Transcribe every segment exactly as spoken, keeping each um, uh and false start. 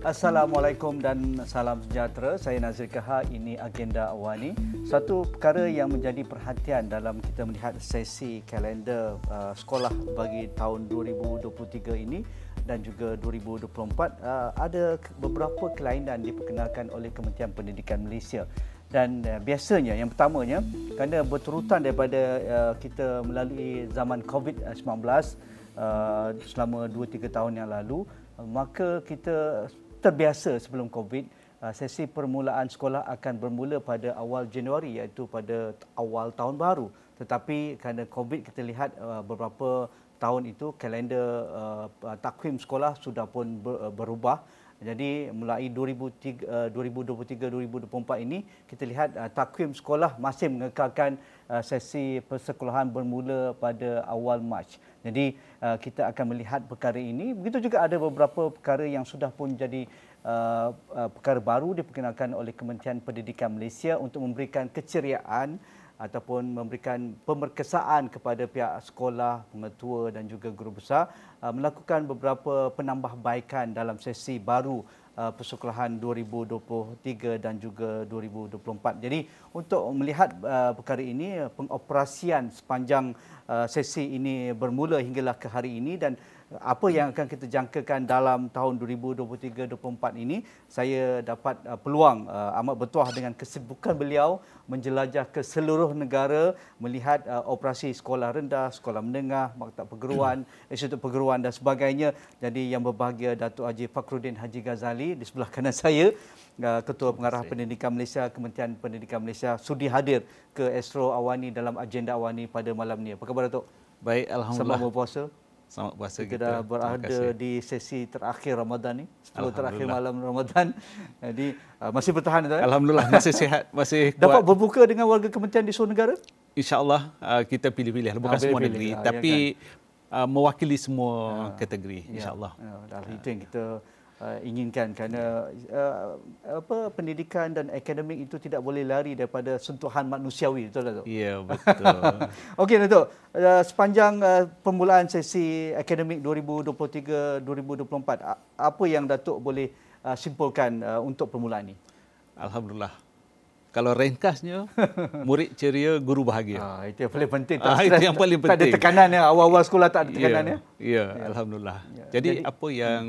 Assalamualaikum dan salam sejahtera. Saya Nazir Kahar, ini Agenda Awani. Satu perkara yang menjadi perhatian dalam kita melihat sesi kalender uh, sekolah bagi tahun dua ribu dua puluh tiga ini dan juga dua ribu dua puluh empat, uh, ada beberapa kelainan diperkenalkan oleh Kementerian Pendidikan Malaysia. Dan uh, biasanya yang pertamanya, kerana berterutan daripada uh, kita melalui zaman covid sembilan belas uh, selama dua tiga tahun yang lalu, uh, maka kita terbiasa sebelum Covid, sesi permulaan sekolah akan bermula pada awal Januari, iaitu pada awal tahun baru. Tetapi kerana Covid, kita lihat beberapa tahun itu kalender takwim sekolah sudah pun berubah. Jadi mulai dua ribu dua puluh tiga dua ribu dua puluh empat ini, kita lihat takwim sekolah masih mengekalkan sesi persekolahan bermula pada awal Mac. Jadi kita akan melihat perkara ini. Begitu juga ada beberapa perkara yang sudah pun jadi uh, uh, perkara baru diperkenalkan oleh Kementerian Pendidikan Malaysia untuk memberikan keceriaan ataupun memberikan pemerkasaan kepada pihak sekolah, pengetua dan juga guru besar uh, melakukan beberapa penambahbaikan dalam sesi baru uh, persekolahan dua ribu dua puluh tiga dan juga dua ribu dua puluh empat. Jadi untuk melihat uh, perkara ini, pengoperasian sepanjang uh, sesi ini bermula hinggalah ke hari ini dan apa yang akan kita jangkakan dalam tahun dua ribu dua puluh tiga dua ribu dua puluh empat ini, saya dapat uh, peluang uh, amat bertuah dengan kesibukan beliau menjelajah ke seluruh negara, melihat uh, operasi sekolah rendah, sekolah menengah, maktab perguruan, institut perguruan dan sebagainya. Jadi yang berbahagia Datuk Haji Fakhruddin Haji Ghazali di sebelah kanan saya, uh, Ketua Pengarah Pendidikan Malaysia, Kementerian Pendidikan Malaysia, sudi hadir ke Astro Awani dalam Agenda Awani pada malam ni. Apa khabar Datuk? Baik, alhamdulillah. Selamat berpuasa. Selamat puasa kita. kita dah berada di sesi terakhir Ramadan ni, sepuluh terakhir malam Ramadan. Jadi uh, masih bertahan Tuan? Alhamdulillah, masih sihat, masih kuat. Dapat berbuka dengan warga kementerian di seluruh negara? InsyaAllah uh, kita pilih-pilih, bukan ah, semua pilih negeri, ah, tapi ya kan? uh, mewakili semua ah, kategori, insyaAllah. Ya, ya, itu yang kita Uh, inginkan, kerana uh, apa pendidikan dan akademik itu tidak boleh lari daripada sentuhan manusiawi, betul tak Datuk? Ya, betul. Okey Datuk, uh, sepanjang uh, permulaan sesi akademik dua ribu dua puluh tiga dua ribu dua puluh empat, apa yang Datuk boleh uh, simpulkan uh, untuk permulaan ini? Alhamdulillah. Kalau ringkasnya, murid ceria, guru bahagia. Ah, itu yang paling penting. Tak, ah, itu yang paling penting. Tak ada tekanan ya, awal-awal sekolah tak ada tekanan ya. Ya, ya, alhamdulillah. Ya. Jadi, Jadi apa yang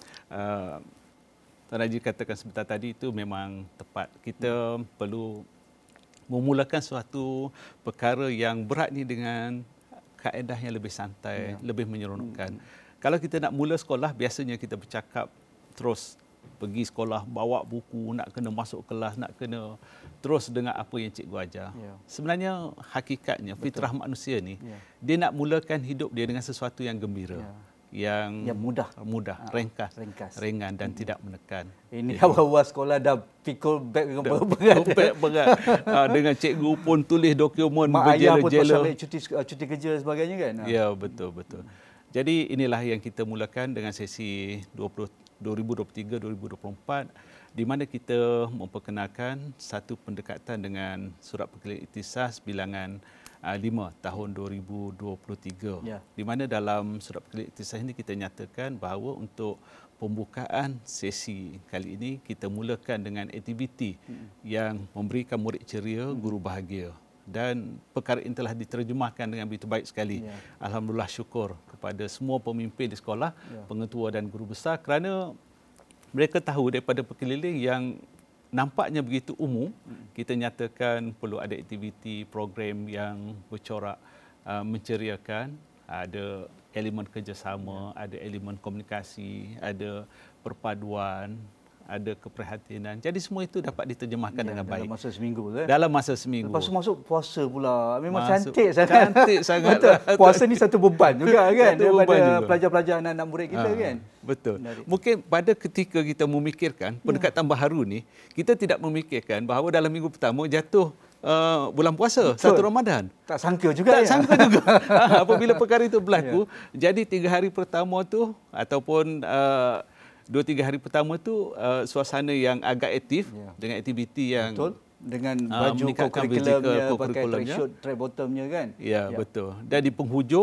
Uh, Tuan Haji katakan sebentar tadi itu memang tepat. Kita hmm. perlu memulakan suatu perkara yang berat ni dengan kaedah yang lebih santai, ya. lebih menyeronokkan. Hmm. Kalau kita nak mula sekolah, biasanya kita bercakap terus pergi sekolah, bawa buku, nak kena masuk kelas, nak kena terus dengar apa yang cikgu ajar. Ya. Sebenarnya hakikatnya, Betul. fitrah manusia ni, ya. dia nak mulakan hidup dia dengan sesuatu yang gembira. Ya. yang yang mudah, mudah, ha, ringkas, ringkas, ringan dan hmm. tidak menekan. Ini awal-awal sekolah dah pikul beg dengan berat, beg berat. ha, dengan cikgu pun tulis dokumen mak ayah pun berjela-jela, cuti cuti kerja dan sebagainya kan. Ya, betul betul. Jadi inilah yang kita mulakan dengan sesi dua ribu dua puluh tiga dua ribu dua puluh empat, di mana kita memperkenalkan satu pendekatan dengan surat perkeliling ikhtisas bilangan lima tahun dua ribu dua puluh tiga, ya. Di mana dalam surat perkeliling ikhtisas ini kita nyatakan bahawa untuk pembukaan sesi kali ini kita mulakan dengan aktiviti hmm. yang memberikan murid ceria, hmm. guru bahagia, dan perkara ini telah diterjemahkan dengan begitu baik sekali. Ya. Alhamdulillah, syukur kepada semua pemimpin di sekolah, ya. pengetua dan guru besar, kerana mereka tahu daripada perkeliling yang nampaknya begitu umum, kita nyatakan perlu ada aktiviti, program yang bercorak uh, menceriakan, ada elemen kerjasama, ada elemen komunikasi, ada perpaduan, ada keprihatinan. Jadi semua itu dapat diterjemahkan ya, dengan baik. Dalam masa seminggu kan? Dalam masa seminggu. Lepas tu masuk puasa pula. Memang masuk, cantik sangat. Cantik sangat. Puasa ni satu beban juga kan? Satu beban daripada pelajar-pelajar anak-anak murid kita ha, kan? Betul. Menarik. Mungkin pada ketika kita memikirkan pendekatan ya. baharu ni, kita tidak memikirkan bahawa dalam minggu pertama jatuh Uh, bulan puasa, Betul. satu Ramadan. Tak sangka juga. Tak ya? sangka juga. Apabila perkara itu berlaku, ya. jadi tiga hari pertama tu ataupun uh, dua tiga hari pertama tu uh, suasana yang agak aktif ya. dengan aktiviti yang Betul. Dengan baju uh, co-curriculumnya, pakai track short, track bottomnya kan. Ya, ya, betul. Dan di penghujung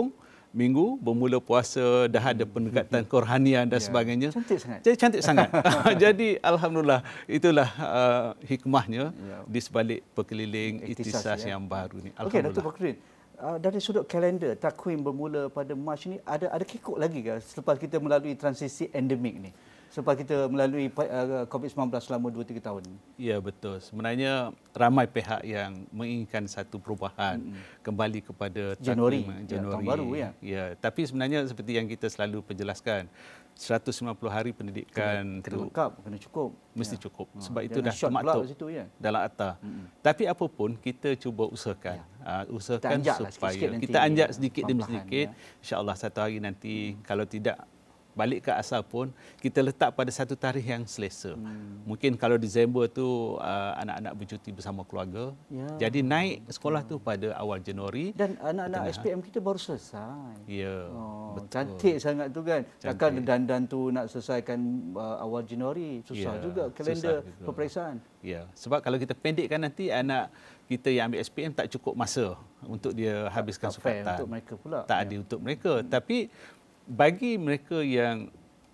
minggu bermula puasa, dah ada pendekatan kerohanian dan Ya. sebagainya. Cantik sangat. Jadi cantik sangat. Jadi alhamdulillah itulah uh, hikmahnya Ya. di sebalik perkeliling Iktisas, iktisas ya. yang baru ni. Okey, Datuk Alhamdulillah. Fakruddin. Uh, dari sudut kalender, takwim bermula pada Mac ni ada ada kekok lagi ke selepas kita melalui transisi endemik ni? Selepas kita melalui uh, covid sembilan belas selama dua tiga tahun ni. Ya, betul. Sebenarnya ramai pihak yang menginginkan satu perubahan hmm. kembali kepada Januari, takvim ya, Januari. tahun baru, ya. Ya, tapi sebenarnya seperti yang kita selalu penjelaskan, seratus lima puluh hari pendidikan Kena, kena itu lengkap, kena cukup. mesti Ya. cukup. Ha, Sebab itu jangan dah short pula termaktub kat situ, ya. dalam akta. Hmm. Tapi apapun kita cuba usahakan. Ya. Uh, usahakan Kita anjak lah supaya sikit-sikit nanti, kita anjak ya, sedikit demi perlahan-lahan, sedikit. ya. InsyaAllah satu hari nanti hmm. kalau tidak balik ke asal pun kita letak pada satu tarikh yang selesa. Hmm. Mungkin kalau Disember tu uh, anak-anak bercuti bersama keluarga. Ya. Jadi naik sekolah tu pada awal Januari. Dan anak-anak S P M kita baru selesai. Ya. Oh, betul. cantik sangat tu kan. Cantik. Takkan dandan tu nak selesaikan uh, awal Januari. Susah Ya, juga kalender susah juga. peperiksaan. Ya, sebab kalau kita pendekkan nanti anak kita yang ambil S P M tak cukup masa untuk dia habiskan Tak fair sukatan. untuk mereka pula. Tak Ya. adil untuk mereka. Tapi bagi mereka yang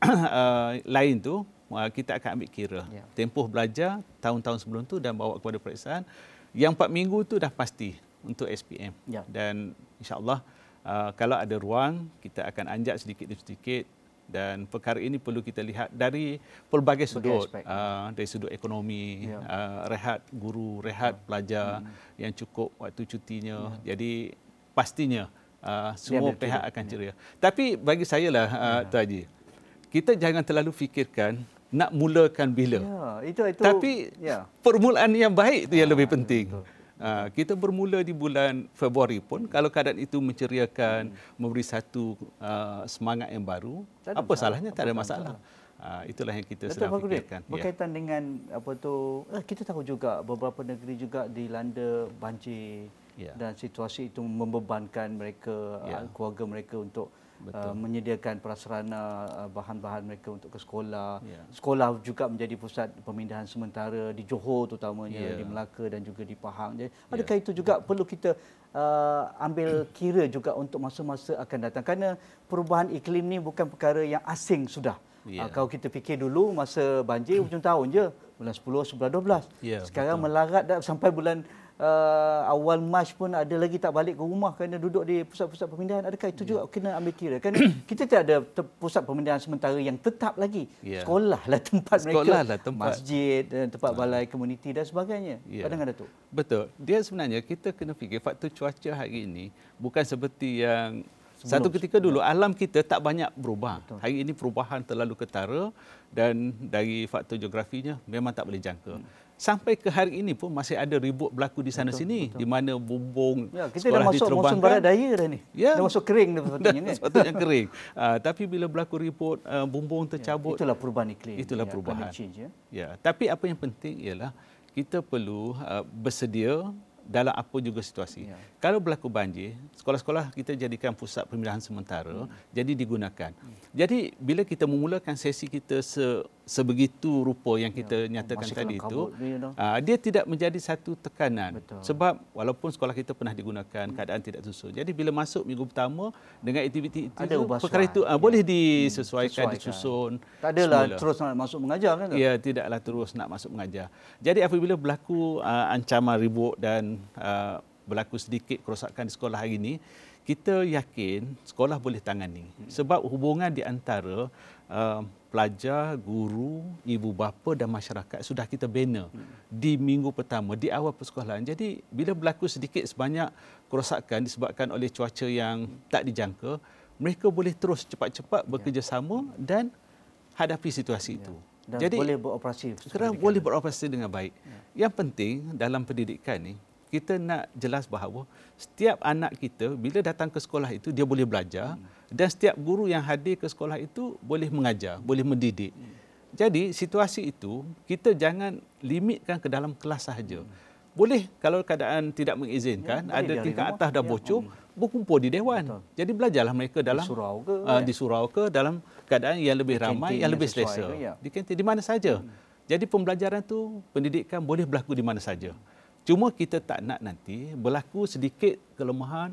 uh, lain tu, uh, kita akan ambil kira. Ya. Tempoh belajar tahun-tahun sebelum tu dan bawa kepada peperiksaan. Yang empat minggu tu dah pasti untuk S P M. Ya. Dan insya-Allah uh, kalau ada ruang, kita akan anjak sedikit demi sedikit. Dan perkara ini perlu kita lihat dari pelbagai sudut, aspek. uh, dari sudut ekonomi, Ya. uh, rehat guru, rehat pelajar Hmm. yang cukup waktu cutinya. Jadi pastinya uh, semua ambil pihak kira. akan ceria. Tapi bagi saya lah, uh, Tuan Haji, kita jangan terlalu fikirkan nak mulakan bila. Ya, itu itu Tapi ya. permulaan yang baik itu yang lebih penting. betul. Uh, kita bermula di bulan Februari pun, kalau keadaan itu menceriakan, memberi satu uh, semangat yang baru, Tak ada apa masalah. salahnya? Tak ada masalah. Uh, itulah yang kita Datuk sedang Fakruddin, fikirkan. Ya. berkaitan dengan apa tu, eh, kita tahu juga beberapa negeri juga dilanda banjir Ya. dan situasi itu membebankan mereka, Ya. uh, keluarga mereka untuk uh, menyediakan prasarana uh, bahan-bahan mereka untuk ke sekolah. Ya. Sekolah juga menjadi pusat pemindahan sementara di Johor terutamanya, Ya. di Melaka dan juga di Pahang. Jadi, adakah itu juga perlu kita uh, ambil kira juga untuk masa-masa akan datang? Kerana perubahan iklim ni bukan perkara yang asing sudah. Ya. Uh, kalau kita fikir dulu masa banjir hujung tahun je, bulan sepuluh, sebelas, dua belas. Ya, Sekarang betul. melarat dah sampai bulan uh, awal Mac pun ada lagi tak balik ke rumah kerana duduk di pusat-pusat pemindahan. Adakah itu juga kena ambil kira? Kan kita tidak ada pusat pemindahan sementara yang tetap lagi. Ya. Sekolah lah tempat Sekolah mereka. lah tempat. Masjid, dan tempat balai komuniti dan sebagainya. Ya. Pandangan Datuk? Betul. Dia sebenarnya kita kena fikir faktor cuaca hari ini bukan seperti yang Sebelum. satu ketika dulu alam kita tak banyak berubah. Betul. Hari ini perubahan terlalu ketara dan dari faktor geografinya memang tak boleh jangka. Hmm. Sampai ke hari ini pun masih ada ribut berlaku di sana Betul, sini betul. di mana bumbung Ya, kita dah sekolah masuk musim diterbangkan. barat daya dah ni. Ya. Dah masuk kering dah sepatutnya Dan kan. sepatutnya kering. Uh, tapi bila berlaku ribut, uh, bumbung tercabut. Itulah perubahan iklim. Itulah Ya, perubahan. climate change, ya. Ya, tapi apa yang penting ialah kita perlu uh, bersedia dalam apa juga situasi. Ya. Kalau berlaku banjir, sekolah-sekolah kita jadikan pusat pemindahan sementara, hmm. jadi digunakan. Hmm. Jadi bila kita memulakan sesi kita se, sebegitu rupa yang kita ya. nyatakan Masih tadi kelam itu, kabut dia, uh, dia tidak menjadi satu tekanan. Betul. Sebab walaupun sekolah kita pernah digunakan, keadaan tidak susul. Jadi bila masuk minggu pertama dengan aktiviti itu, Ada ubah perkara suai. itu uh, Ya. boleh disesuaikan, Sesuaikan. disusun. Tak adalah semula. terus nak masuk mengajar kan? Ya, tidaklah terus nak masuk mengajar. Jadi apabila berlaku uh, ancaman ribut dan uh, berlaku sedikit kerosakan di sekolah hari ini, kita yakin sekolah boleh tangani. Sebab hubungan di antara uh, pelajar, guru, ibu bapa dan masyarakat sudah kita bina di minggu pertama, di awal persekolahan. Jadi bila berlaku sedikit sebanyak kerosakan disebabkan oleh cuaca yang tak dijangka, mereka boleh terus cepat-cepat bekerjasama dan hadapi situasi itu. Dan Jadi boleh beroperasi. kerana boleh beroperasi dengan baik. Ya. Yang penting dalam pendidikan ni, kita nak jelas bahawa setiap anak kita bila datang ke sekolah itu dia boleh belajar hmm. dan setiap guru yang hadir ke sekolah itu boleh mengajar, boleh mendidik. Hmm. Jadi situasi itu kita jangan limitkan ke dalam kelas sahaja. Hmm. Boleh kalau keadaan tidak mengizinkan, ya, ada tingkat atas dah bocor, ya. berkumpul di dewan. Betul. Jadi belajarlah mereka dalam di surau ke, uh, di surau ke dalam keadaan yang lebih di ramai, yang lebih selesa. Ke, ya. Di kantin di mana saja. Hmm. Jadi pembelajaran tu, pendidikan boleh berlaku di mana saja. Cuma kita tak nak nanti berlaku sedikit kelemahan,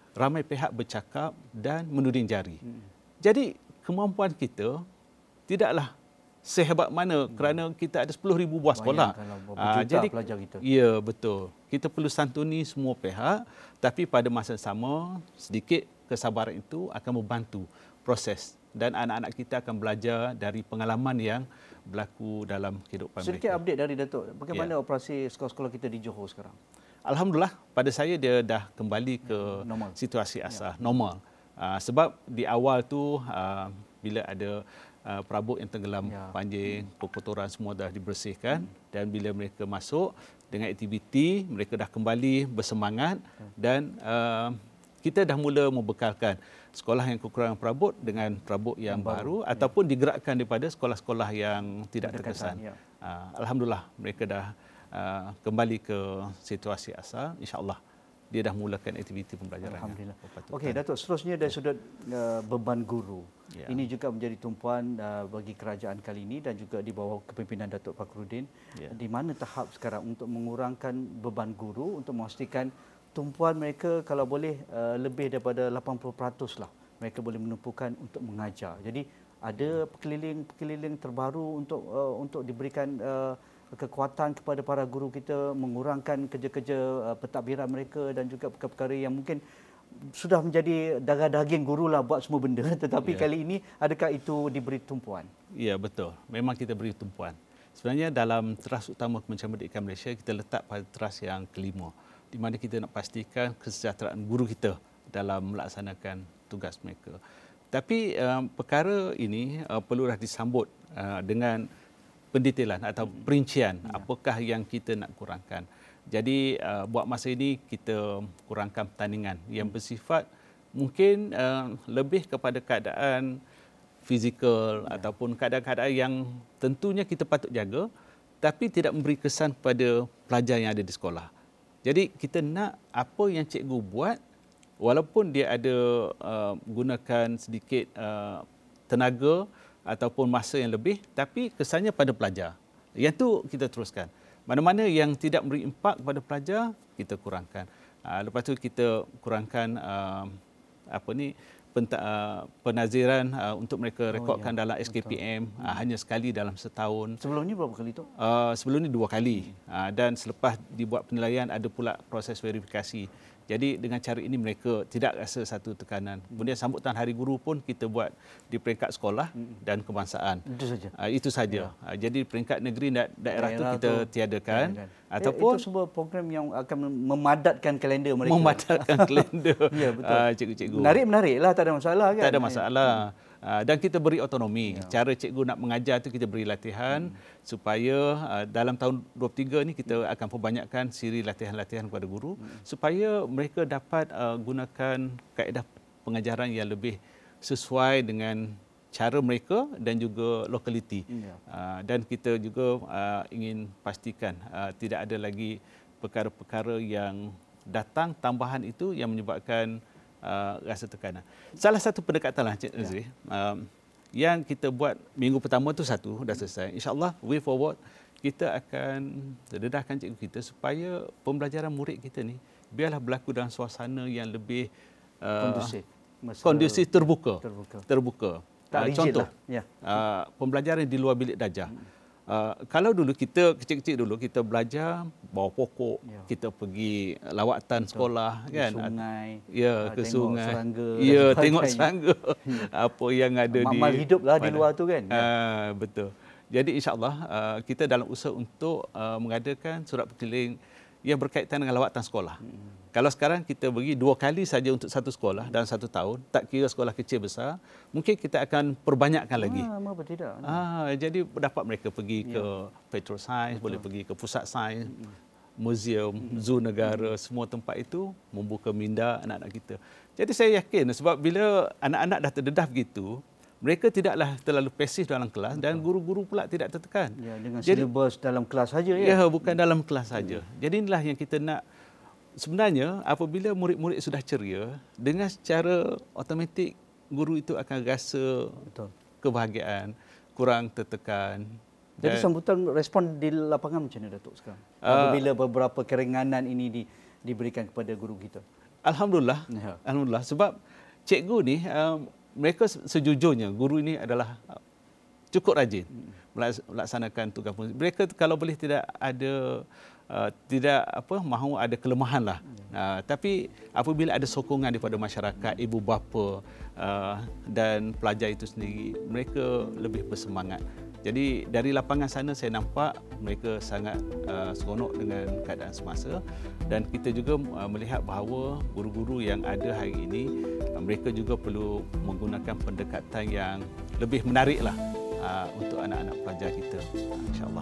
ramai pihak bercakap dan menuding jari. Hmm. Jadi kemampuan kita tidaklah sehebat mana hmm. kerana kita ada sepuluh ribu buah sekolah. Uh, jadi pelajar kita. Ya, betul. Kita perlu santuni semua pihak, tapi pada masa sama sedikit kesabaran itu akan membantu proses dan anak-anak kita akan belajar dari pengalaman yang berlaku dalam kehidupan Sedikit mereka. Sedikit update dari Datuk. Bagaimana ya. operasi sekolah-sekolah kita di Johor sekarang? Alhamdulillah, pada saya dia dah kembali ke normal. Situasi asal, ya. normal. Uh, sebab di awal tu uh, bila ada uh, perabot yang tenggelam ya. banjir, perkotoran semua dah dibersihkan hmm. dan bila mereka masuk dengan aktiviti, mereka dah kembali bersemangat hmm. dan uh, kita dah mula membekalkan sekolah yang kekurangan perabot dengan perabot yang, yang baru, baru ataupun ya. digerakkan daripada sekolah-sekolah yang tidak terkesan. Ya. Uh, Alhamdulillah, mereka dah uh, kembali ke situasi asal. InsyaAllah, dia dah mulakan aktiviti pembelajaran. Alhamdulillah. Okey, Datuk, seterusnya dari sudut uh, beban guru. Ya. Ini juga menjadi tumpuan uh, bagi kerajaan kali ini dan juga di bawah kepimpinan Datuk Fakhruddin. Ya. Di mana tahap sekarang untuk mengurangkan beban guru, untuk memastikan tumpuan mereka kalau boleh uh, lebih daripada lapan puluh peratus lah mereka boleh menumpukan untuk mengajar. Jadi ada pekeliling-pekeliling terbaru untuk uh, untuk diberikan uh, kekuatan kepada para guru kita, mengurangkan kerja-kerja uh, pentadbiran mereka dan juga perkara-perkara yang mungkin sudah menjadi darah daging guru lah buat semua benda, tetapi ya. kali ini adakah itu diberi tumpuan? Ya, betul. Memang kita beri tumpuan. Sebenarnya dalam teras utama Kementerian Pendidikan Malaysia kita letak pada teras yang kelima, di mana kita nak pastikan kesejahteraan guru kita dalam melaksanakan tugas mereka. Tapi uh, perkara ini uh, perlulah disambut uh, dengan pendetailan atau perincian ya. apakah yang kita nak kurangkan. Jadi uh, buat masa ini kita kurangkan pertandingan yang bersifat mungkin uh, lebih kepada keadaan fizikal ya. ataupun keadaan-keadaan yang tentunya kita patut jaga tapi tidak memberi kesan kepada pelajar yang ada di sekolah. Jadi kita nak apa yang cikgu buat, walaupun dia ada uh, gunakan sedikit uh, tenaga ataupun masa yang lebih, tapi kesannya pada pelajar. Yang tu kita teruskan. Mana-mana yang tidak memberi impak kepada pelajar, kita kurangkan. Uh, lepas tu kita kurangkan uh, apa ni penta, uh, penaziran uh, untuk mereka rekodkan oh, ya. dalam S K P M uh, hanya sekali dalam setahun. Sebelum ni berapa kali tu? Uh, sebelum ni dua kali. Uh, dan selepas dibuat penilaian ada pula proses verifikasi. Jadi dengan cara ini mereka tidak rasa satu tekanan. Kemudian sambutan Hari Guru pun kita buat di peringkat sekolah dan kebangsaan. Itu saja. Uh, itu saja. Ya. Uh, jadi peringkat negeri dan daerah, daerah itu kita tu tiadakan. tiadakan. Ataupun itu sebuah program yang akan memadatkan kalender mereka. Memadatkan kalender. Ya, betul. Uh, cikgu-cikgu. Menarik-menariklah, tak ada masalah kan. Tak ada masalah. Uh, dan kita beri otonomi. Ya. Cara cikgu nak mengajar tu kita beri latihan hmm. supaya uh, dalam tahun dua puluh tiga ni kita akan perbanyakkan siri latihan-latihan kepada guru hmm. supaya mereka dapat uh, gunakan kaedah pengajaran yang lebih sesuai dengan cara mereka dan juga lokaliti. Ya. Uh, dan kita juga uh, ingin pastikan uh, tidak ada lagi perkara-perkara yang datang tambahan itu yang menyebabkan Uh, rasa tekanan. Salah satu pendekatanlah Cik Nazri, ya. um, yang kita buat minggu pertama tu satu dah selesai. InsyaAllah way forward kita akan dedahkan cikgu kita supaya pembelajaran murid kita ni biarlah berlaku dalam suasana yang lebih uh, kondusif, kondusif terbuka. Terbuka. terbuka. Tak uh, contoh, lah. ya. uh, pembelajaran di luar bilik darjah. Hmm. Uh, kalau dulu kita kecil-kecil dulu kita belajar bawah pokok, ya. kita pergi lawatan sekolah ke kan, sungai, ya ke tengok sungai, serangga, ya tengok serangga, apa yang ada Mamal di Mamal hiduplah di luar tu kan. Uh, betul. Jadi insya-Allah uh, kita dalam usaha untuk uh, mengadakan surat berkeliling yang berkaitan dengan lawatan sekolah. Hmm. Kalau sekarang kita beri dua kali saja untuk satu sekolah dalam satu tahun, tak kira sekolah kecil besar, mungkin kita akan perbanyakkan lagi. Ah, apa tidak? Ah, jadi dapat mereka pergi ya. ke Petro Sains, boleh pergi ke pusat sains, hmm. museum, hmm. zoo negara, hmm. semua tempat itu membuka minda anak-anak kita. Jadi saya yakin sebab bila anak-anak dah terdedah begitu, mereka tidaklah terlalu pasif dalam kelas dan guru-guru pula tidak tertekan. Ya, dengan jadi, silibus dalam kelas saja ya. Ya, bukan dalam kelas saja. Hmm. Jadi inilah yang kita nak. Sebenarnya apabila murid-murid sudah ceria, dengan secara automatik guru itu akan rasa Betul. kebahagiaan, kurang tertekan. Jadi sambutan respon di lapangan macam mana Datuk sekarang? Apabila uh, beberapa keringanan ini di, diberikan kepada guru kita. Alhamdulillah. Ya. Alhamdulillah. Sebab cikgu ni, uh, mereka sejujurnya, guru ini adalah cukup rajin melaksanakan tugas. Mereka kalau boleh tidak ada uh, tidak apa mahu ada kelemahan lah. Uh, tapi apabila ada sokongan daripada masyarakat, ibu bapa uh, dan pelajar itu sendiri, mereka lebih bersemangat. Jadi dari lapangan sana saya nampak mereka sangat uh, seronok dengan keadaan semasa, dan kita juga uh, melihat bahawa guru-guru yang ada hari ini, uh, mereka juga perlu menggunakan pendekatan yang lebih menariklah uh, untuk anak-anak pelajar kita, uh, insya-Allah.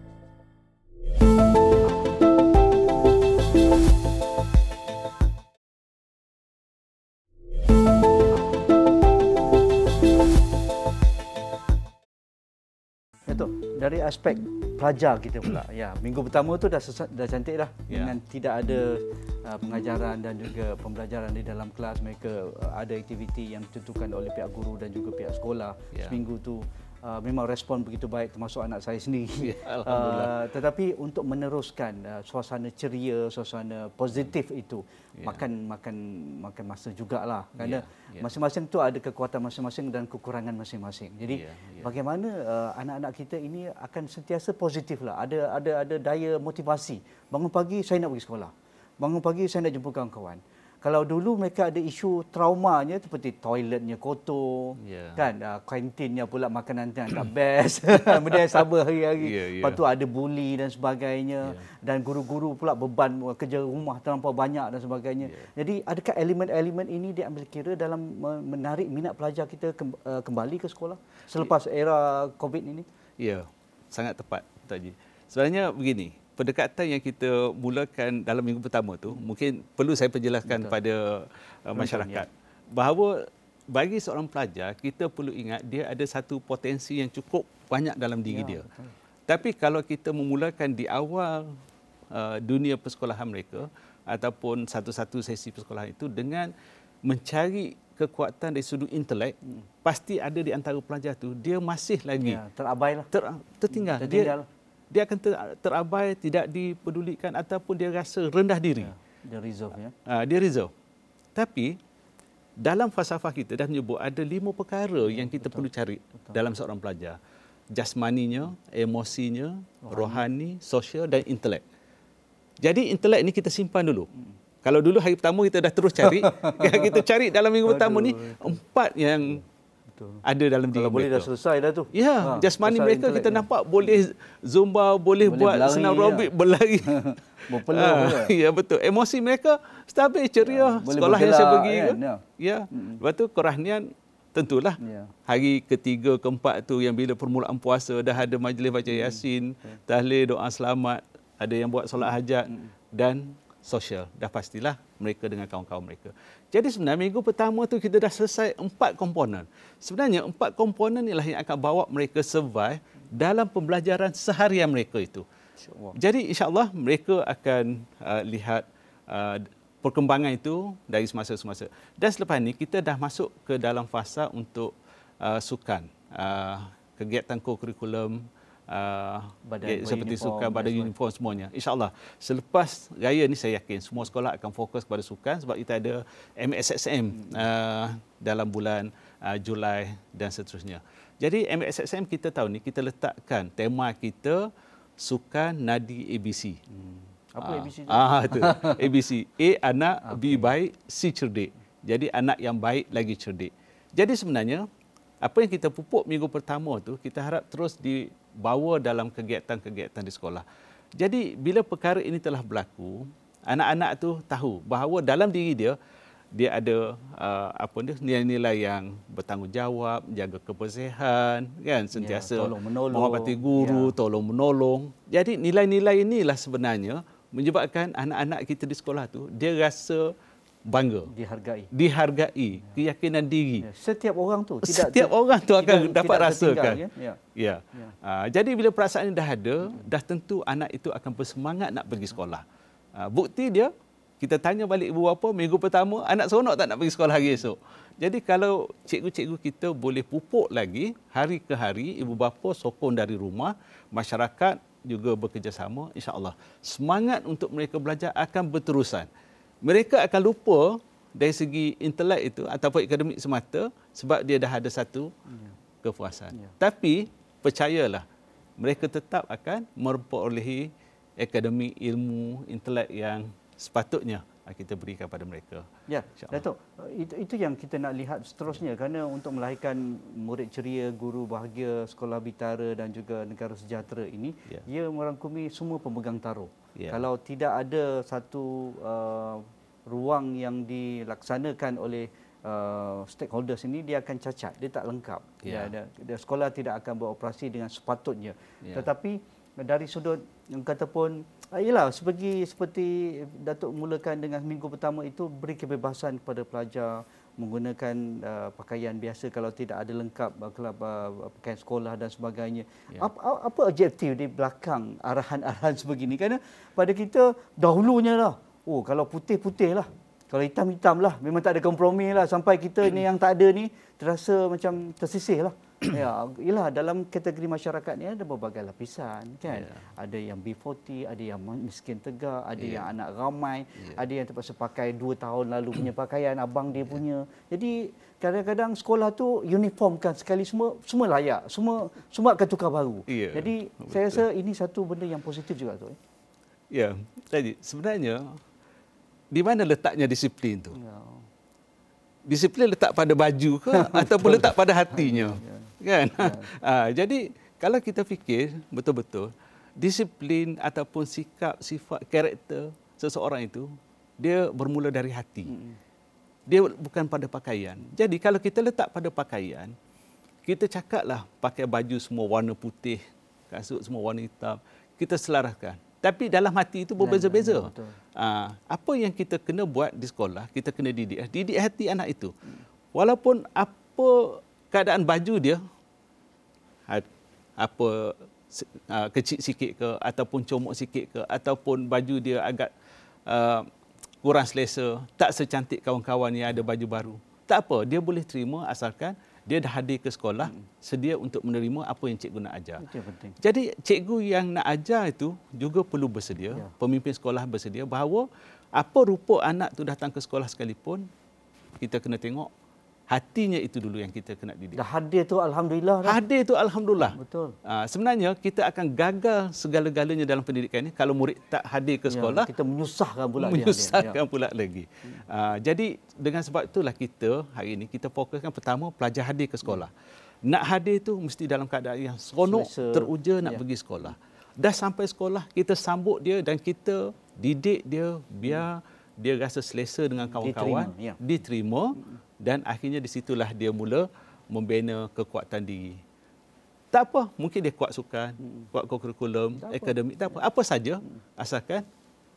Datuk, dari aspek pelajar kita pula, ya, minggu pertama tu dah sesat, dah cantik dah, ya. Dengan tidak ada uh, pengajaran dan juga pembelajaran di dalam kelas. Mereka uh, ada aktiviti yang ditentukan oleh pihak guru dan juga pihak sekolah. Ya. Seminggu tu uh, memang respon begitu baik, termasuk anak saya sendiri. Ya, Alhamdulillah. Uh, tetapi untuk meneruskan uh, suasana ceria, suasana positif itu, ya. makan makan makan masa jugalah, kerana Ya, ya. masing-masing tu ada kekuatan masing-masing dan kekurangan masing-masing. Jadi Ya, ya. bagaimana uh, anak-anak kita ini akan sentiasa positif lah, ada ada ada daya motivasi. Bangun pagi saya nak pergi sekolah, bangun pagi saya nak jumpa kawan-kawan. Kalau dulu mereka ada isu traumanya seperti toiletnya kotor, Ya. kan, uh, kantinnya pula makanan yang tak best, benda yang sama hari-hari. Ya, ya. Lepas tu ada bully dan sebagainya, Ya. dan guru-guru pula beban kerja rumah terlampau banyak dan sebagainya. Ya. Jadi adakah elemen-elemen ini diambil kira dalam menarik minat pelajar kita kembali ke sekolah selepas era COVID ini? Ya, sangat tepat, Tuan Haji. Sebenarnya begini, pendekatan yang kita mulakan dalam minggu pertama tu, mungkin perlu saya perjelaskan kepada uh, masyarakat, bahawa bagi seorang pelajar, kita perlu ingat dia ada satu potensi yang cukup banyak dalam diri Ya, dia. betul. Tapi kalau kita memulakan di awal uh, dunia persekolahan mereka, ataupun satu-satu sesi persekolahan itu dengan mencari kekuatan dari sudut intelek, hmm. pasti ada di antara pelajar tu dia masih lagi Ya, terabailah. ter, tertinggal. Tertinggal. Dia dia akan ter, terabai, tidak dipedulikan, ataupun dia rasa rendah diri. Ya, dia reserve, ya. Uh, dia reserve. Tapi dalam falsafah kita dah menyebut ada lima perkara yang kita betul, perlu cari betul. dalam seorang pelajar. Jasmaninya, emosinya, rohani, rohani sosial dan intelek. Jadi intelek ini kita simpan dulu. Hmm. Kalau dulu hari pertama kita dah terus cari, kita cari dalam minggu pertama ni empat yang betul. Ada dalam diri Kalau mereka. boleh dah selesai dah tu. Ya, ha, jasmani mereka kita ya. nampak boleh zumba, boleh, boleh buat senam aerobik, ya. berlari. Berpeluh. Ha, ya betul. Emosi mereka stabil, ceria. Ya, sekolah yang saya pergi kan? ke. Ya. Ya. Mm-hmm. Lepas tu kerohanian tentulah. Ya. Hari ketiga, keempat tu yang bila permulaan puasa dah ada majlis baca Yasin, hmm. tahlil, doa selamat, ada yang buat solat hajat hmm. dan sosial. Dah pastilah mereka dengan kawan-kawan mereka. Jadi sebenarnya minggu pertama tu kita dah selesai empat komponen. Sebenarnya empat komponen inilah yang akan bawa mereka survive dalam pembelajaran seharian mereka itu. InsyaAllah. Jadi insya-Allah mereka akan uh, lihat uh, perkembangan itu dari semasa-semasa. Dan selepas ini kita dah masuk ke dalam fasa untuk uh, sukan, uh, kegiatan co-curriculum, Uh, badan, seperti uniform, sukan, pada uniform semuanya. InsyaAllah selepas raya ni saya yakin semua sekolah akan fokus kepada sukan, sebab kita ada M S S M uh, dalam bulan uh, Julai dan seterusnya. Jadi M S S M kita tahu ni kita letakkan tema kita sukan nadi A B C. Hmm. Apa uh, A B C tu? Ah tu. A B C. A anak, okay. B baik, C cerdik. Jadi anak yang baik lagi cerdik. Jadi sebenarnya apa yang kita pupuk minggu pertama tu kita harap terus dibawa dalam kegiatan-kegiatan di sekolah. Jadi bila perkara ini telah berlaku, anak-anak tu tahu bahawa dalam diri dia dia ada uh, apa dia nilai-nilai yang bertanggungjawab, jaga kebersihan, kan, sentiasa ya, tolong-menolong, menghormati guru, ya. tolong-menolong. Jadi nilai-nilai inilah sebenarnya menyebabkan anak-anak kita di sekolah tu dia rasa bangga, dihargai, dihargai, keyakinan diri. Ya. Setiap orang tu, tidak, setiap orang tu akan tidak, dapat tidak rasakan. Ya. Ya. Ya. Ya. Uh, jadi bila perasaan ini dah ada, dah tentu anak itu akan bersemangat nak pergi sekolah. Uh, bukti dia, kita tanya balik ibu bapa minggu pertama, anak seronok tak nak pergi sekolah hari esok. Jadi kalau cikgu-cikgu kita boleh pupuk lagi hari ke hari, ibu bapa sokong dari rumah, masyarakat juga bekerjasama, insya-Allah semangat untuk mereka belajar akan berterusan. mereka akan lupa dari segi intelek itu ataupun akademik semata sebab dia dah ada satu kepuasan. Ya. Tapi percayalah, mereka tetap akan memperolehi akademik, ilmu, intelek yang sepatutnya kita berikan kepada mereka. Ya, Datuk, itu, itu yang kita nak lihat seterusnya, kerana untuk melahirkan murid ceria, guru bahagia, sekolah Bitara dan juga negara sejahtera ini, ya. ia merangkumi semua pemegang taruh. Ya. Kalau tidak ada satu uh, ruang yang dilaksanakan oleh uh, stakeholders ini, dia akan cacat, dia tak lengkap. Ya. Dia, dia, sekolah tidak akan beroperasi dengan sepatutnya. Ya. Tetapi dari sudut yang kata pun, ialah seperti seperti Datuk mulakan dengan minggu pertama itu, beri kebebasan kepada pelajar menggunakan uh, pakaian biasa kalau tidak ada lengkap uh, kelab, uh, pakaian sekolah dan sebagainya. Ya. Apa, apa objektif di belakang arahan-arahan sebegini? Kerana pada kita dahulunya lah, oh kalau putih-putih lah, kalau hitam-hitam lah, memang tak ada kompromi lah, sampai kita ni yang tak ada ni terasa macam tersisih lah. Ya, ialah dalam kategori masyarakat ni ada berbagai lapisan kan. Yeah. Ada yang B empat puluh, ada yang miskin tegak, ada yeah. yang anak ramai, yeah. ada yang terpaksa pakai dua tahun lalu punya pakaian abang dia yeah. punya. Jadi kadang-kadang sekolah tu uniformkan sekali, semua semua layak, semua semua akan tukar baru. Yeah. Jadi betul. Saya rasa ini satu benda yang positif juga tu. Ya, jadi sebenarnya di mana letaknya disiplin tu? Yeah. Disiplin letak pada baju ke ataupun letak pada hatinya? Yeah. Kan? Ya. Ha, jadi kalau kita fikir betul-betul disiplin ataupun sikap, sifat, karakter seseorang itu, dia bermula dari hati. Hmm. Dia bukan pada pakaian. Jadi kalau kita letak pada pakaian, kita cakaplah pakai baju semua warna putih, kasut semua warna hitam, kita selaraskan. Tapi dalam hati itu berbeza-beza. Ya, ya, ha, apa yang kita kena buat di sekolah, kita kena didik. Didik hati anak itu. Walaupun apa keadaan baju dia, apa kecil sikit ke, ataupun comok sikit ke, ataupun baju dia agak uh, kurang selesa, tak secantik kawan-kawan yang ada baju baru. Tak apa, dia boleh terima asalkan dia dah hadir ke sekolah, hmm. sedia untuk menerima apa yang cikgu nak ajar. Itu yang penting. Jadi cikgu yang nak ajar itu juga perlu bersedia, ya. Pemimpin sekolah bersedia bahawa apa rupa anak tu datang ke sekolah sekalipun, kita kena tengok hatinya itu dulu yang kita kena didik. Dah hadir tu alhamdulillah. Dah. Hadir tu alhamdulillah. Betul. Uh, sebenarnya kita akan gagal segala-galanya dalam pendidikan ini kalau murid tak hadir ke sekolah. Ya, kita menyusahkan pula menyusahkan dia. Menyusahkan pula lagi. Uh, jadi dengan sebab itulah kita hari ini kita fokuskan pertama pelajar hadir ke sekolah. Hmm. Nak hadir tu mesti dalam keadaan yang seronok, Selesa. teruja nak ya. pergi sekolah. Dah sampai sekolah, kita sambut dia dan kita didik dia biar hmm. dia rasa selesa dengan kawan-kawan, diterima, ya. diterima dan akhirnya di situlah dia mula membina kekuatan diri. Tak apa, mungkin dia kuat sukan, hmm. kuat kurikulum, tak akademik, tak apa, apa saja asalkan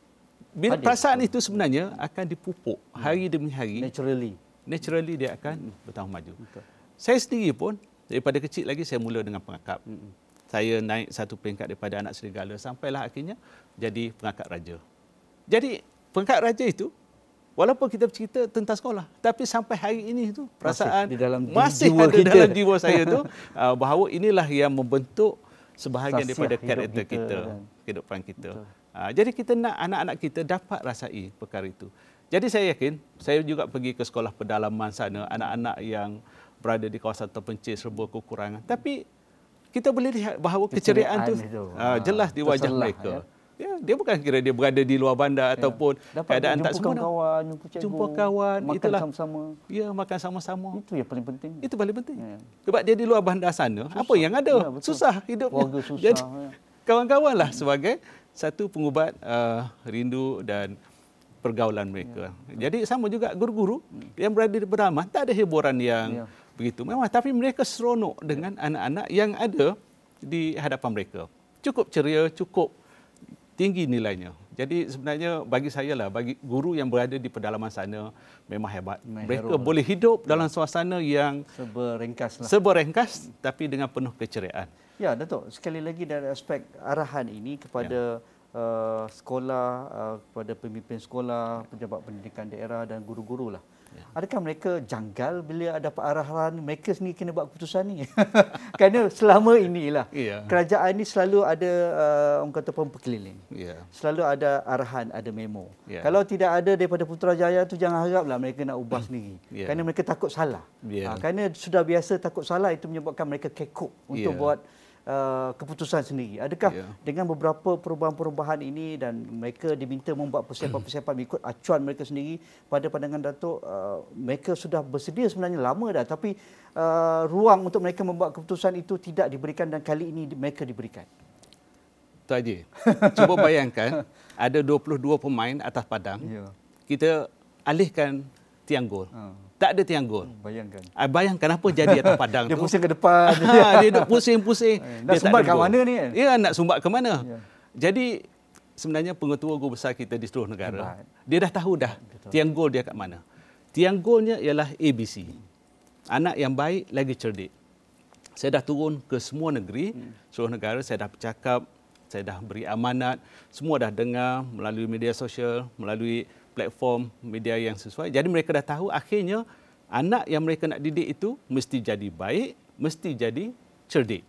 bila perasaan itu sebenarnya akan dipupuk hari demi hari. Naturally. Naturally dia akan hmm. bertambah maju. Betul. Saya sendiri pun daripada kecil lagi saya mula dengan pengakap. Hmm. Saya naik satu peringkat daripada anak serigala sampailah akhirnya jadi pengakap raja. Jadi pengangkat raja itu, walaupun kita bercerita tentang sekolah, tapi sampai hari ini itu perasaan masih, di dalam masih jiwa ada kita. dalam jiwa saya itu bahawa inilah yang membentuk sebahagian Sasiah daripada karakter kita, kita kehidupan kita. Betul. Jadi kita nak anak-anak kita dapat rasai perkara itu. Jadi saya yakin, saya juga pergi ke sekolah pedalaman sana, anak-anak yang berada di kawasan terpencil serba kekurangan. Tapi kita boleh lihat bahawa keceriaan itu, itu. jelas di wajah mereka. Ya. Ya, dia bukan kira dia berada di luar bandar ya. ataupun dapat keadaan tak semua. Kawan, jumpa cikgu, jumpa kawan, makan itulah. sama-sama. Ya, makan sama-sama. Itu yang paling penting. Itu paling penting. Ya. Sebab dia di luar bandar sana, susah. apa yang ada? Ya, susah hidupnya. Warga susah. Jadi, ya. kawan-kawanlah sebagai satu pengubat uh, rindu dan pergaulan mereka. Ya. Jadi sama juga guru-guru hmm. yang berada di pedalaman, tak ada hiburan yang ya. begitu mewah, tapi mereka seronok dengan ya. anak-anak yang ada di hadapan mereka. Cukup ceria, cukup tinggi nilainya. Jadi sebenarnya bagi saya lah, bagi guru yang berada di pedalaman sana memang hebat. Memang mereka hero. boleh hidup dalam suasana yang serba ringkas lah. Serba ringkas tapi dengan penuh keceriaan. Ya, Datuk, sekali lagi dari aspek arahan ini kepada ya. uh, sekolah, uh, kepada pemimpin sekolah, pejabat pendidikan daerah dan guru-guru lah. Ya. Adakah mereka janggal bila dapat arahan mereka sendiri kena buat keputusan ni? Kerana selama inilah yeah. kerajaan ni selalu ada uh, orang kata pemperkeliling. Yeah. Selalu ada arahan, ada memo. Yeah. Kalau tidak ada daripada Putrajaya tu jangan haraplah mereka nak ubah sendiri. Yeah. Kerana mereka takut salah. Yeah. Ha, kerana sudah biasa takut salah itu menyebabkan mereka kekok untuk yeah. buat Uh, keputusan sendiri. Adakah yeah. dengan beberapa perubahan-perubahan ini dan mereka diminta membuat persiapan-persiapan ikut acuan mereka sendiri, pada pandangan Datuk, uh, mereka sudah bersedia sebenarnya lama dah, tapi uh, ruang untuk mereka membuat keputusan itu tidak diberikan dan kali ini mereka diberikan? Tu aja. Cuba bayangkan ada dua puluh dua pemain atas padang. Yeah. Kita alihkan tiang gol. Uh. Tak ada tiang gol. Bayangkan. Ah, bayangkan apa jadi atas padang dia tu. Dia pusing ke depan. Ha, dia duk pusing-pusing. Nak sumbat ke mana ni kan? Ya, nak sumbat ke mana. Ya. Jadi sebenarnya pengetua gol besar kita di seluruh negara, Hebat. dia dah tahu dah Betul. tiang gol dia kat mana. Tiang golnya ialah A B C. Anak yang baik lagi cerdik. Saya dah turun ke semua negeri, hmm. seluruh negara, saya dah bercakap, saya dah beri amanat, semua dah dengar melalui media sosial, melalui platform media yang sesuai. Jadi mereka dah tahu akhirnya anak yang mereka nak didik itu mesti jadi baik, mesti jadi cerdik.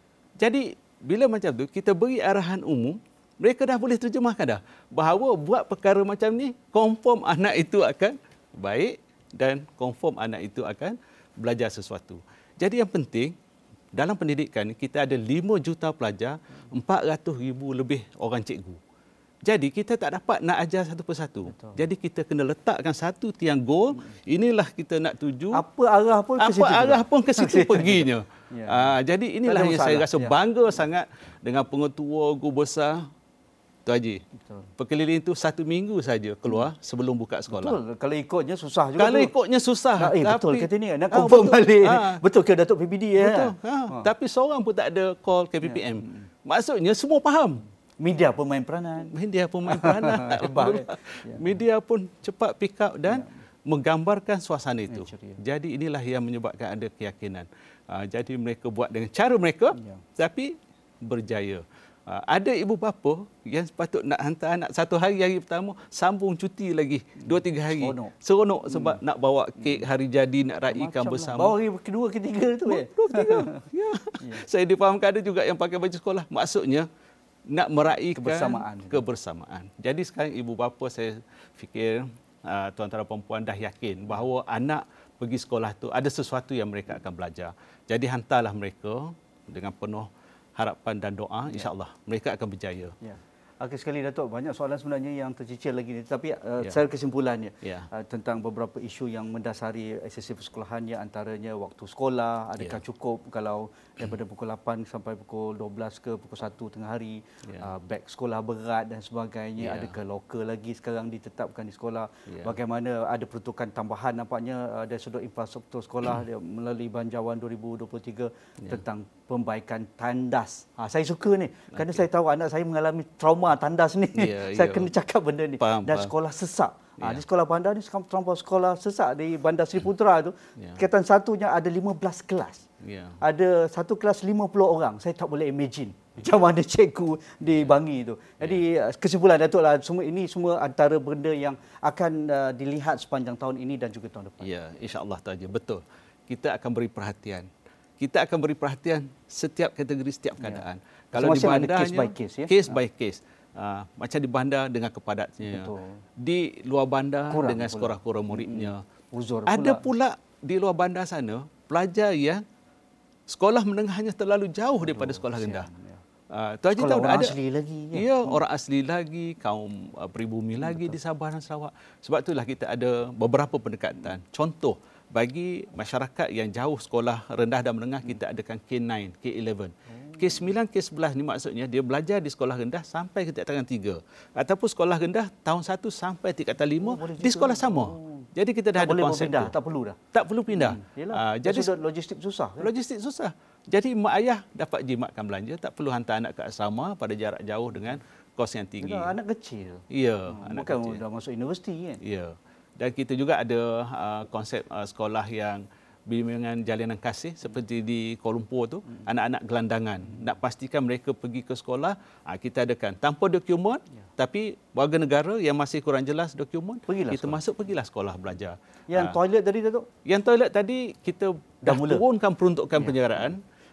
Jadi bila macam tu kita beri arahan umum, mereka dah boleh terjemahkan dah bahawa buat perkara macam ni confirm anak itu akan baik dan confirm anak itu akan belajar sesuatu. Jadi yang penting dalam pendidikan kita ada lima juta pelajar, empat ratus ribu lebih orang cikgu. Jadi kita tak dapat nak ajar satu persatu. Betul. Jadi kita kena letakkan satu tiang gol. Inilah kita nak tuju. Apa arah pun ke situ. Apa arah pun ke situ perginya. Ya. Aa, jadi inilah yang saya rasa ya. bangga sangat dengan pengetua guru besar Tu Haji. Betul. Perkeliling itu satu minggu saja keluar sebelum buka sekolah. Betul. Kalau ikutnya susah juga. Kalau tu. ikutnya susah. Nah, eh, tapi, betul kata ni. Nak ah, confirm betul. balik. Ah. Betul ke Datuk P P D ya? Betul. Ha. Ha. Tapi seorang pun tak ada call K P P M. Ya. Maksudnya semua faham. Media pun main peranan. Media pun main peranan. Hebat. Media pun cepat pick up dan ya. menggambarkan suasana itu. Ya, jadi inilah yang menyebabkan ada keyakinan. Uh, jadi mereka buat dengan cara mereka, ya. tapi berjaya. Uh, ada ibu bapa yang sepatut nak hantar anak satu hari, hari pertama sambung cuti lagi dua tiga hari. Seronok. Seronok sebab hmm. nak bawa kek hari jadi, nak raikan Macam bersama. Bawa hari kedua, ketiga tu ya. Dua, ketiga. ya. ya. Saya difahamkan ada juga yang pakai baju sekolah. Maksudnya nak meraihkan kebersamaan. kebersamaan. Jadi sekarang ibu bapa saya fikir uh, tuan-tuan dan puan dah yakin bahawa anak pergi sekolah tu ada sesuatu yang mereka akan belajar. Jadi hantarlah mereka dengan penuh harapan dan doa, insya-Allah ya. mereka akan berjaya. Ya. Akhir sekali Datuk, banyak soalan sebenarnya yang tercicir lagi ni, tapi uh, ya. saya kesimpulannya ya. uh, tentang beberapa isu yang mendasari esensi persekolahan, antaranya waktu sekolah, adakah ya. cukup kalau daripada pukul lapan sampai pukul dua belas ke pukul satu tengah hari, ya. uh, beg sekolah berat dan sebagainya, ya. adakah loker lagi sekarang ditetapkan di sekolah, ya. bagaimana ada peruntukan tambahan nampaknya uh, dari sudut infrastruktur sekolah melalui Banjawan dua ribu dua puluh tiga ya. tentang perbaikan tandas. Ha, saya suka ni kerana okay. saya tahu anak saya mengalami trauma tandas ni. Yeah, saya yeah. kena cakap benda ni. Faham, dan faham. sekolah sesak. Yeah. Ha, di sekolah bandar ni terlampau sekolah sesak di Bandar Seri Putra tu. Yeah. Tingkatan satunya ada lima belas kelas. Yeah. Ada satu kelas lima puluh orang. Saya tak boleh imagine macam mana cikgu di Bangi tu. Jadi yeah. kesimpulan Datuk lah, semua ini semua antara benda yang akan uh, dilihat sepanjang tahun ini dan juga tahun depan. Ya, insya-Allah tu aja. Betul. Kita akan beri perhatian. Kita akan beri perhatian setiap kategori, setiap keadaan. Ya. Kalau di bandarnya, case by case, ya? case by case. Uh, macam di bandar dengan kepadatnya. Betul. Di luar bandar kurang dengan sekolah kurang muridnya. Uzur Ada pula. pula di luar bandar sana, pelajar yang sekolah menengahnya terlalu jauh daripada Aduh, sekolah rendah. Ya. Uh, tu aja tahu orang ada asli lagi. Ya, ya hmm. orang asli lagi, kaum uh, pribumi lagi Betul. di Sabah dan Sarawak. Sebab itulah kita ada beberapa pendekatan. Contoh, bagi masyarakat yang jauh sekolah rendah dan menengah, kita adakan K sembilan, K sebelas. K sembilan, K sebelas ni maksudnya dia belajar di sekolah rendah sampai ke tingkatan tiga. Ataupun sekolah rendah tahun satu sampai tingkatan lima oh, di sekolah sama. Oh. Jadi kita dah tak ada konsep pindah, tu. Tak perlu dah. Tak perlu pindah. Hmm, uh, jadi logistik susah. Kan? Logistik susah. Jadi mak ayah dapat jimatkan belanja, tak perlu hantar anak ke asrama pada jarak jauh dengan kos yang tinggi. Yalah, anak kecil. Ya, hmm, anak bukan kecil. dah masuk universiti kan. Ya. Dan kita juga ada uh, konsep uh, sekolah yang bimbingan jalinan kasih seperti di Kuala Lumpur tu, hmm. anak-anak gelandangan. Hmm. Nak pastikan mereka pergi ke sekolah, uh, kita adakan tanpa dokumen, ya. tapi warga negara yang masih kurang jelas dokumen, pergilah kita sekolah. masuk pergilah sekolah belajar. Yang uh, toilet tadi Datuk? Yang toilet tadi kita dah, dah turunkan peruntukan ya. penjaraan.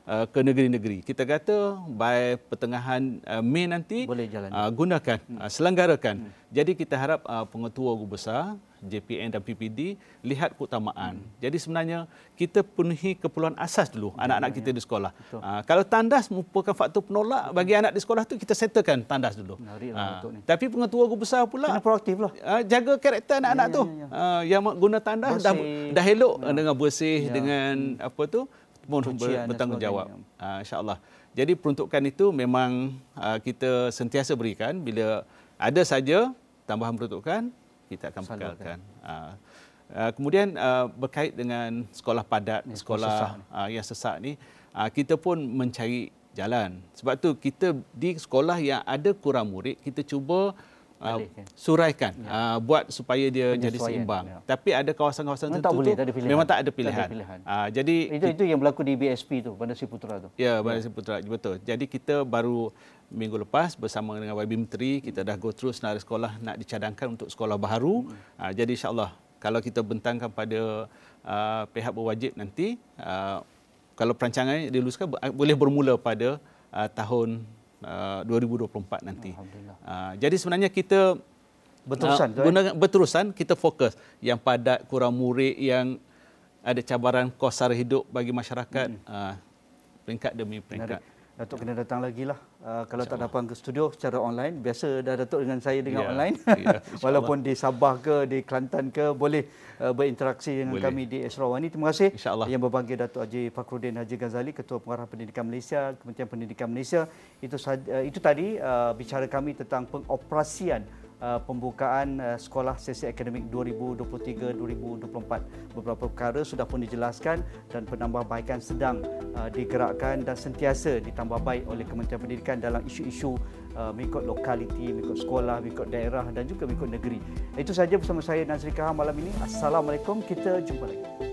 uh, ke negeri-negeri. Kita kata by pertengahan uh, Mei nanti boleh jalan. Uh, gunakan, hmm. uh, selenggarakan. Hmm. Jadi kita harap uh, pengetua guru besar, J P N dan P P D lihat keutamaan. Hmm. Jadi sebenarnya kita penuhi keperluan asas dulu ya, anak-anak ya, kita ya. di sekolah. Uh, kalau tandas merupakan faktor penolak Betul. bagi anak di sekolah tu, kita settlekan tandas dulu. Uh, tapi pengetua guru besar pula kena proaktif lah. Uh, jaga karakter anak-anak ya, tu. Ya, ya. Uh, yang guna tandas dah, dah elok ya. dengan bersih, ya. dengan apa tu pun bertanggungjawab. Uh, InsyaAllah. Jadi peruntukan itu memang uh, kita sentiasa berikan. Bila ada saja tambahan peruntukan, kita akan bekalkan. Uh, uh, kemudian uh, berkait dengan sekolah padat, ni, sekolah uh, yang sesak ni, uh, kita pun mencari jalan. Sebab tu kita di sekolah yang ada kurang murid, kita cuba Uh, suraikan, ya. uh, buat supaya dia jadi seimbang. Ya. Tapi ada kawasan-kawasan tertentu tak boleh, tak ada memang tak ada pilihan. Tak ada pilihan. Uh, jadi itu itu yang berlaku di B S P tu, Bandar Seri Putera tu. Ya, Bandar Seri Putera, betul. Jadi kita baru minggu lepas bersama dengan Y B Menteri, kita dah go through senarai sekolah nak dicadangkan untuk sekolah baharu. Hmm. Uh, jadi insya-Allah kalau kita bentangkan pada uh, pihak berwajib nanti, uh, kalau perancangannya diluluskan boleh bermula pada uh, tahun Uh, dua ribu dua puluh empat nanti. Uh, jadi sebenarnya kita berterusan, uh, guna, berterusan kita fokus yang padat, kurang murid, yang ada cabaran kos sara hidup bagi masyarakat, hmm. uh, peringkat demi peringkat. Datuk kena datang lagi lah. Uh, kalau tak datang ke studio secara online, biasa dah Datuk dengan saya dengan yeah, online. Yeah, walaupun di Sabah ke, di Kelantan ke, boleh uh, berinteraksi dengan boleh. kami di Esra Awani. Terima kasih yang berbangga Datuk Haji Fakhruddin Haji Ghazali, Ketua Pengarah Pendidikan Malaysia, Kementerian Pendidikan Malaysia. Itu uh, itu tadi uh, bicara kami tentang pengoperasian Uh, pembukaan uh, sekolah sesi akademik dua ribu dua puluh tiga dua ribu dua puluh empat. Beberapa perkara sudah pun dijelaskan dan penambahbaikan sedang uh, digerakkan dan sentiasa ditambah baik oleh Kementerian Pendidikan dalam isu-isu uh, mengikut lokaliti, mengikut sekolah, mengikut daerah dan juga mengikut negeri. Itu saja bersama saya Nazri Kahar malam ini. Assalamualaikum, kita jumpa lagi.